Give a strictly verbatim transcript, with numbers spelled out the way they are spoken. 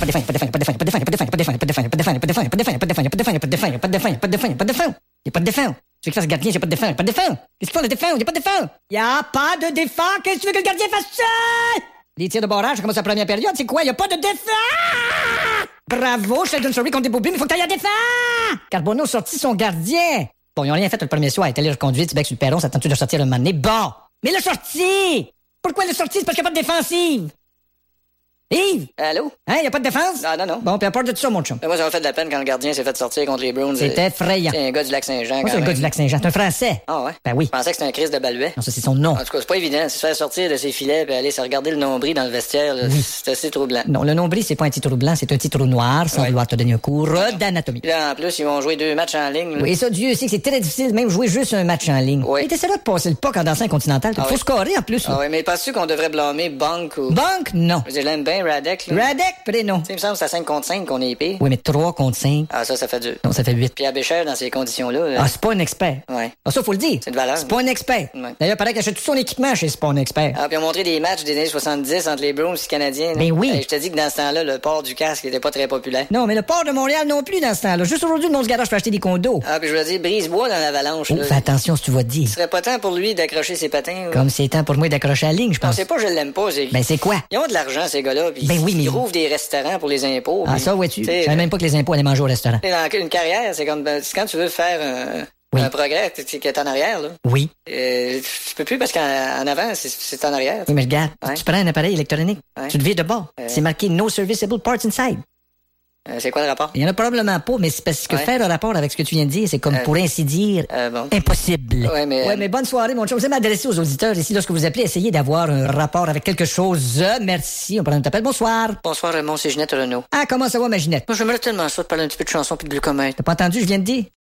pas de fin, pas de fin, pas de fin, pas de fin, pas de fin, pas de fin, pas de fin, pas de fin, pas de fin, pas de fin, pas de fin, pas de fin, pas de fin, pas de fin, pas de fin, pas de fin. Y a pas de défense. Tu veux qu'il fasse gardien, j'ai pas de défense. Pas de défense. Qu'est-ce qu'il faut de défense? Y'a pas de défense. Y a pas de défense. Qu'est-ce que tu veux que le gardien fasse ça? Les tirs de barrage, ça commence la première période. C'est quoi? Y a pas de défense. Bravo, Sheldon Surrey contre des bobines, mais faut que t'ailles à défense. Carbonneau sorti son gardien. Bon, ils ont rien fait le premier soir. Il est allé reconduire Tibec sur le perron. Ça tente-tu de sortir le moment donné? Bon. Mais le sorti! Pourquoi le sorti? C'est parce qu'il n'y a pas de défensive. Yves? Allô? Hein, y a pas de défense? Ah, non, non. Bon, puis à part de tout ça, mon chum. Mais moi, ça m'a fait de la peine quand le gardien s'est fait sortir contre les Browns. C'était effrayant. C'est un gars du Lac-Saint-Jean. Moi, c'est le gars du Lac-Saint-Jean. C'est un Français. Ah, ouais? Ben oui. Je pensais que c'était un Christ de Baluet. Non, ça, c'est son nom. En tout cas, c'est pas évident. Se faire sortir de ses filets et aller se regarder le nombril dans le vestiaire, là, Oui. c'est assez troublant. Non, le nombril, c'est pas un petit trou blanc, c'est un petit trou noir, sans Ouais. vouloir te donner un cours d'anatomie. Puis là, en plus, ils vont jouer deux matchs en ligne. là. Oui, et ça, Dieu sait que c'est très difficile, même jouer juste un match en ligne. Oui. Et t'essaieras de passer le puck en dansant un continental. Il Ah faut oui. scorer en plus. Ah là. ouais, mais penses-tu qu'on devrait blâmer Bunk ou... Banque, non. Je veux dire, je l'aime bien, Radek, là. Radek, prénom. Tu sais, il me semble que c'est à cinq contre cinq qu'on est épais. Oui, mais trois contre cinq. Ah, ça, ça fait dur. Non, ça fait huit. Puis à Béchère, dans ces conditions-là, là, Ah, c'est pas un expert. ouais. Ah, ça, faut le dire. C'est de valeur. C'est pas un expert. Ouais. D'ailleurs, paraît qu'il achète tout son équipement chez C'est pas un expert. Ah, puis on montré des matchs des années soixante-dix entre les Browns et les Canadiens. là. Ben oui. Hey, je te dis que dans ce temps-là, le port du casque était pas très populaire. Non, mais le port de Montréal non plus dans ce temps-là. Juste aujourd'hui, le monde se garage pour acheter des condos. Ah, puis je veux dire, Brisebois dans l'avalanche, Oh, là. fais attention si tu vas te dire. Ce serait pas temps pour lui d'accrocher ses patins. ou- Comme c'est temps pour moi d'accrocher la ligne, je Non, pense. c'est pas que je l'aime pas, c'est... Ben, c'est quoi? Ils ont de l'argent, ces gars-là, puis Ben oui, mais- ils rouvrent des restaurants pour les impôts. Ah, puis, ça, vois-tu? Je sais, savais même pas que les impôts allaient manger au restaurant. tu sais, dans une carrière, c'est comme ben, c'est quand tu veux faire un, Oui. un progrès, tu sais, qui est en arrière, là. Oui. Euh, tu peux plus parce qu'en en avant, c'est- c'est en arrière. Oui, mais regarde, Ouais. tu prends un appareil électronique, Ouais. tu le vires de bord. Euh. C'est marqué No Serviceable Parts Inside. Euh, c'est quoi le rapport? Il y en a probablement pas, mais c'est parce que Ouais. faire un rapport avec ce que tu viens de dire, c'est comme Euh. pour ainsi dire Euh, bon. impossible. Ouais, mais, Ouais, euh, mais bonne soirée, mon chum. Vous allez m'adresser aux auditeurs ici lorsque vous appelez, essayez d'avoir un rapport avec quelque chose. Euh, Merci. On prend un appel. Bonsoir. Bonsoir, Raymond, c'est Ginette Renault. Ah, comment ça va, ma Ginette? Moi, j'aimerais tellement ça de parler un petit peu de chansons puis de glucomètre. T'as pas entendu, je viens de dire?